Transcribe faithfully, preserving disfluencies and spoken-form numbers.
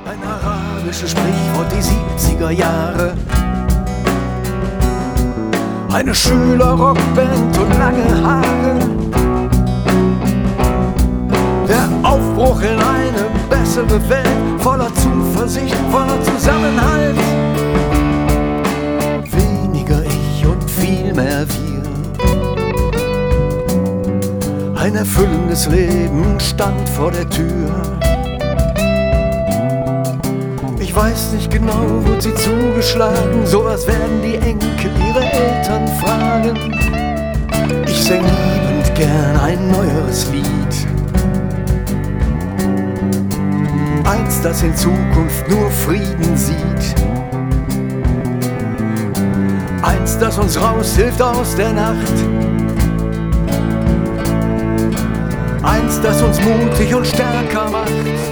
Ein arabisches Sprichwort, die siebziger Jahre. Eine Schülerrockband und lange Haare. Der Aufbruch in eine bessere Welt, voller Zuversicht, voller Zusammenhalt. Weniger ich und viel mehr wir. Ein erfüllendes Leben stand vor der Tür. Ich weiß nicht genau, wurde sie zugeschlagen, sowas werden die Enkel ihre Eltern fragen. Ich säng liebend gern ein neueres Lied. Eins, das in Zukunft nur Frieden sieht. Eins, das uns raushilft aus der Nacht. Eins, das uns mutig und stärker macht.